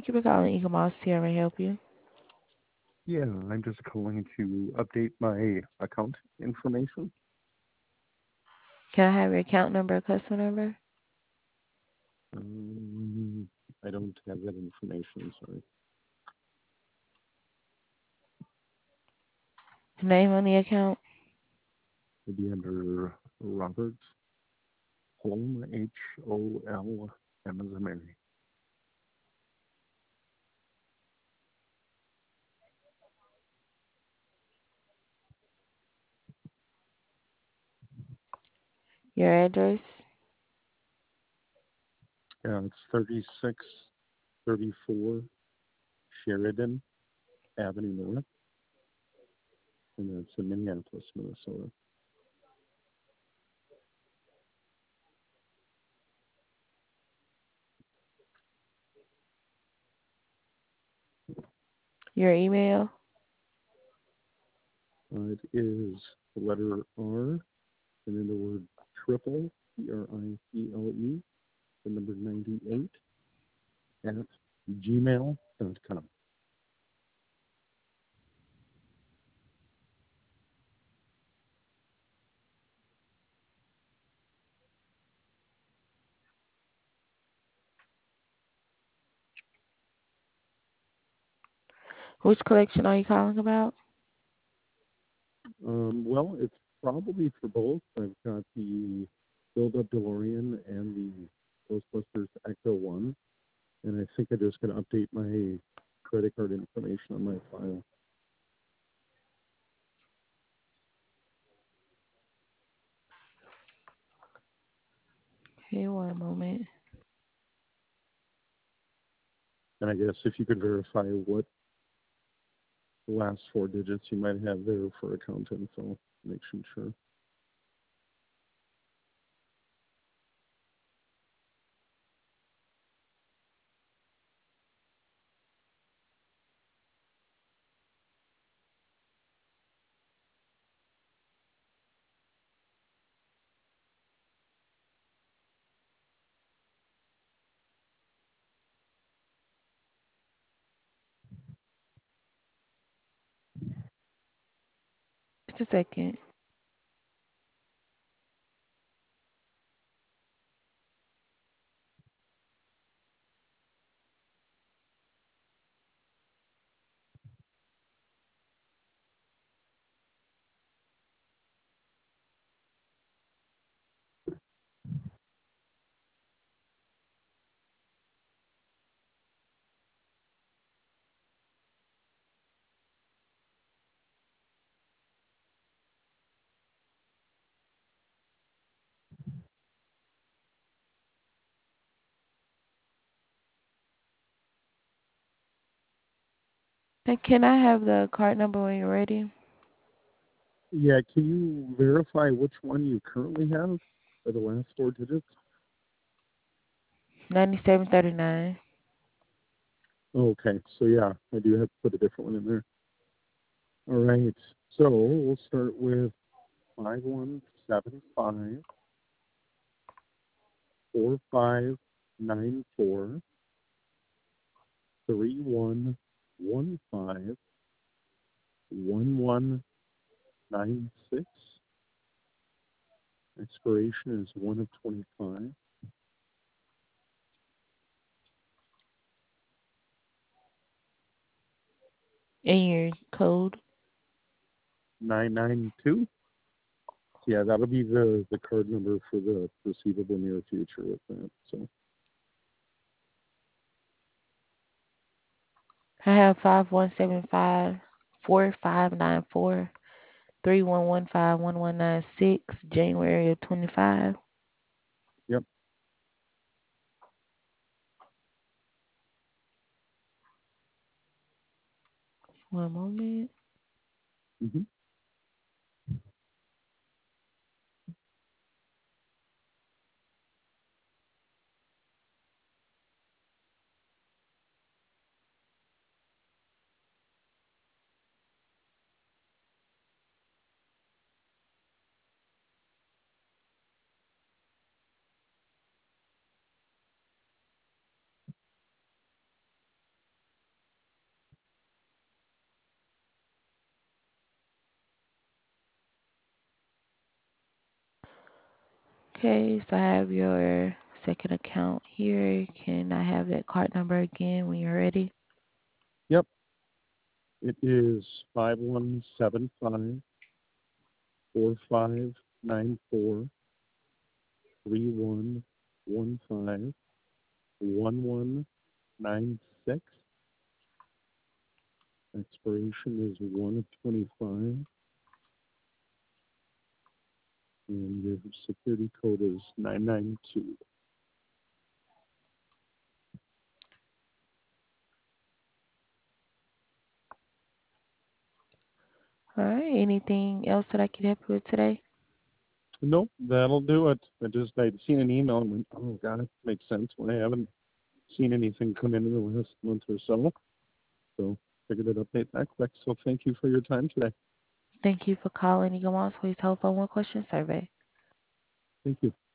Thank you for calling Eagle Moss here. May I help you? Yeah, I'm just calling to update my account information. Can I have your account number or customer number? Um, I don't have that information, sorry. Name on the account? It'd be under Robert Holm, Hol, M as in Mary. Your address? Yeah, it's 3634 Sheridan Avenue North, and it's in Minneapolis, Minnesota. Your email? It is the letter R, and then the word triple, Triple, the number 98, at gmail.com. Which collection are you calling about? Well, it's probably for both. I've got the Build Up DeLorean and the Ghostbusters Ecto 1, and I think I'm just going to update my credit card information on my file. Okay, one moment. And I guess if you could verify what the last four digits you might have there for account info, make sure. Just a second. Hey, can I have the card number when you're ready? Yeah, can you verify which one you currently have for the last four digits? 9739. Okay, so yeah, I do have to put a different one in there. All right, so we'll start with 5194-4594-3115-1196. Expiration is 1 of 25. And your code? 992. Yeah, that'll be the card number for the foreseeable near future with that. So I have 5175-4594-3115-1196, January of 25. yep. One moment. hmm Okay, so I have your second account here. Can I have that card number again when you're ready? Yep, it is 51754591151196. Expiration is 1 of 25, and your security code is 992. All right. Anything else that I can help you with today? Nope, that'll do it. I'd seen an email and went, oh, God, it makes sense when I haven't seen anything come in the last month or so. So figured I'd update that quick. So thank you for your time today. Thank you for calling Eagle Moss Police Telephone One Question Survey. Thank you.